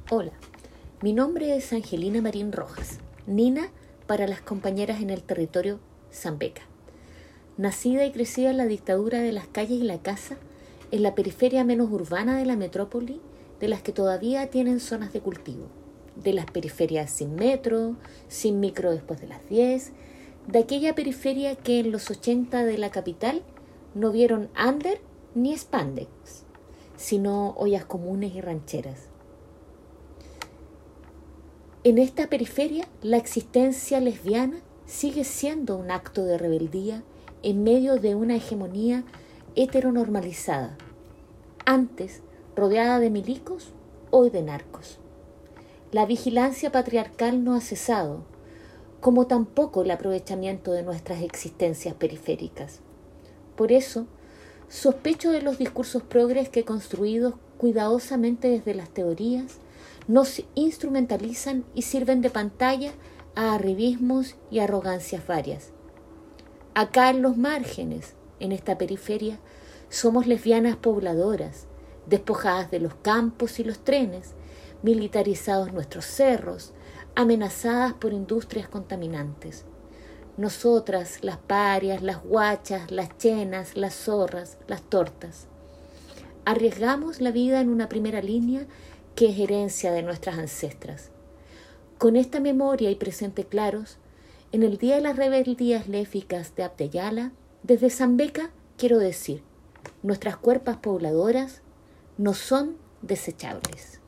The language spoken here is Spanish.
Hola, mi nombre es Angelina Marín Rojas, Nina para las compañeras en el territorio Zambeca. Nacida y crecida en la dictadura de las calles y la casa, en la periferia menos urbana de la metrópoli, de las que todavía tienen zonas de cultivo, de las periferias sin metro, sin micro después de las 10, de aquella periferia que en los 80 de la capital no vieron under ni spandex, sino ollas comunes y rancheras. En esta periferia, la existencia lesbiana sigue siendo un acto de rebeldía en medio de una hegemonía heteronormalizada, antes rodeada de milicos, hoy de narcos. La vigilancia patriarcal no ha cesado, como tampoco el aprovechamiento de nuestras existencias periféricas. Por eso, sospecho de los discursos progres que, construidos cuidadosamente desde las teorías, nos instrumentalizan y sirven de pantalla a arribismos y arrogancias varias. Acá en los márgenes, en esta periferia, somos lesbianas pobladoras, despojadas de los campos y los trenes, militarizados nuestros cerros, amenazadas por industrias contaminantes. Nosotras, las parias, las guachas, las chenas, las zorras, las tortas. Arriesgamos la vida en una primera línea que es herencia de nuestras ancestras. Con esta memoria y presente claros, en el Día de las Rebeldías Léficas de Abdeyala, desde Zambeca quiero decir, nuestras cuerpas pobladoras no son desechables.